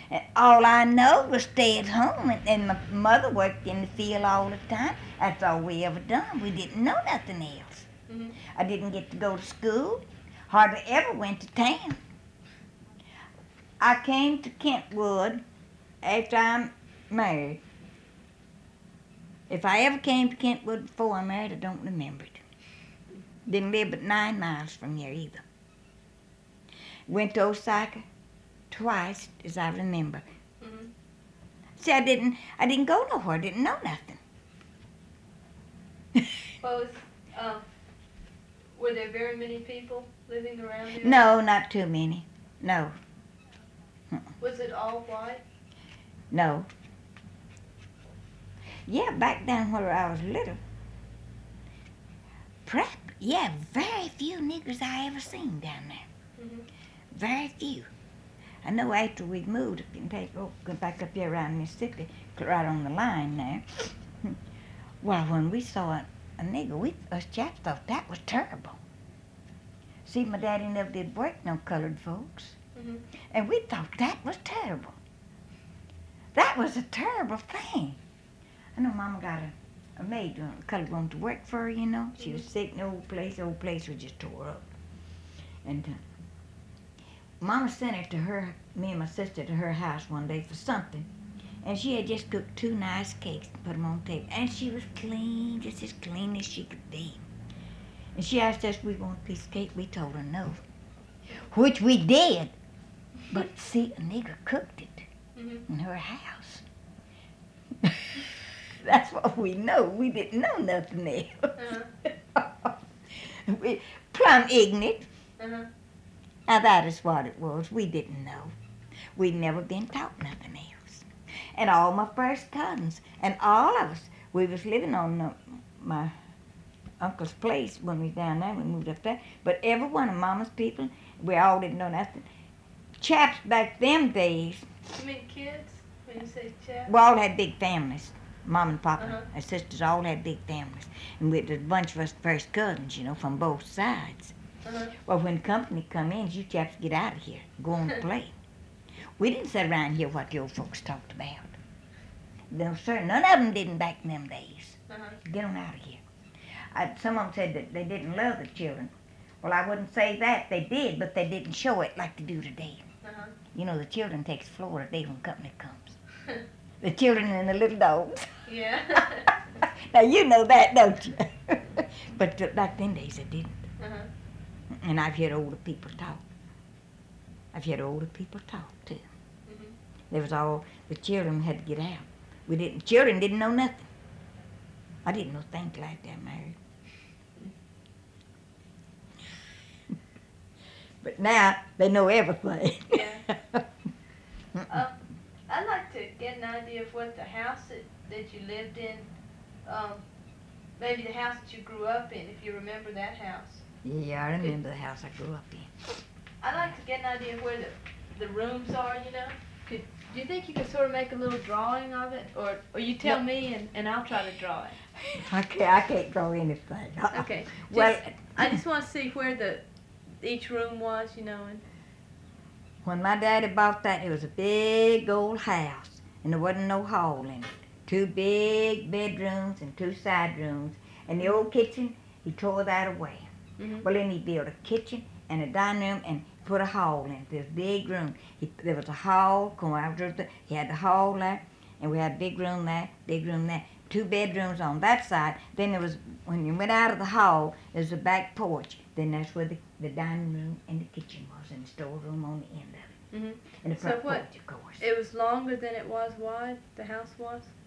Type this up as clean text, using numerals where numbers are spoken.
And all I know was stay at home, and my mother worked in the field all the time. That's all we ever done. We didn't know nothing else. Mm-hmm. I didn't get to go to school. Hardly ever went to town. I came to Kentwood after I'm married. If I ever came to Kentwood before I married, I don't remember it. Didn't live but 9 miles from here either. Went to Osaka twice, as I remember. Mm-hmm. See, I didn't go nowhere. Didn't know nothing. Well, were there very many people living around here? No, not too many. No, Was it all white? no. Yeah, back down where I was little. Yeah, very few niggers I ever seen down there. Mm-hmm. Very few. I know after we moved, go back up here around Mississippi, right on the line there. Well, when we saw a nigger, us chaps thought that was terrible. See, my daddy never did work no colored folks. Mm-hmm. And we thought that was terrible. That was a terrible thing. I know Mama got a maid, a colored woman to work for her, you know. She was sick in the old place. The old place was just tore up. And Mama sent her to me and my sister to her house one day for something. And she had just cooked 2 nice cakes and put them on the table. And she was clean, just as clean as she could be. And she asked us if we wanted a piece of cake. We told her no. Which we did. But see, a nigger cooked it in her house. That's what we know. We didn't know nothing else. We plumb ignorant. Now that is what it was. We didn't know. We'd never been taught nothing else. And all my first cousins and all of us, we was living on my uncle's place when we was down there. We moved up there. But every one of Mama's people, we all didn't know nothing. Chaps back them days. You mean kids when you say chaps? We all had big families. Mom and Papa Uh-huh. and sisters all had big families. And we was a bunch of us first cousins, you know, from both sides. Uh-huh. Well, when company come in, you chaps get out of here. Go on and play. We didn't sit around and hear what the old folks talked about. No, sir. None of them didn't back in them days. Uh-huh. Get on out of here. Some of them said that they didn't love the children. Well, I wouldn't say that. They did, but they didn't show it like they do today. Uh-huh. You know, the children takes Florida Day when company comes. The children and the little dogs. Yeah. Now, you know that, don't you? But back then days, they didn't. Uh-huh. And I've heard older people talk. I've heard older people talk, too. Mm-hmm. There was the children had to get out. Children didn't know nothing. I didn't know things like that, Mary. But now, they know everything. Yeah. I'd like to get an idea of what the house that you lived in, maybe the house that you grew up in, if you remember that house. Yeah, I remember the house I grew up in. I'd like to get an idea of where the rooms are, you know. Do you think you could sort of make a little drawing of it? Or you tell me and I'll try to draw it. I can't draw anything. Okay. Well, I just want to see where each room was, you know. And when my daddy bought that, it was a big old house, and there wasn't no hall in it. 2 big bedrooms and 2 side rooms, and the old kitchen, he tore that away. Mm-hmm. Well, then he built a kitchen and a dining room and put a hall in it. This big room. There was a hall. He had the hall there, and we had a big room there, 2 bedrooms on that side. Then there was, when you went out of the hall, there's a back porch. Then that's where the dining room and the kitchen was, and the storeroom on the end of it. Mm-hmm. And the So front what- porch, of course. it was longer than it was wide, the house was?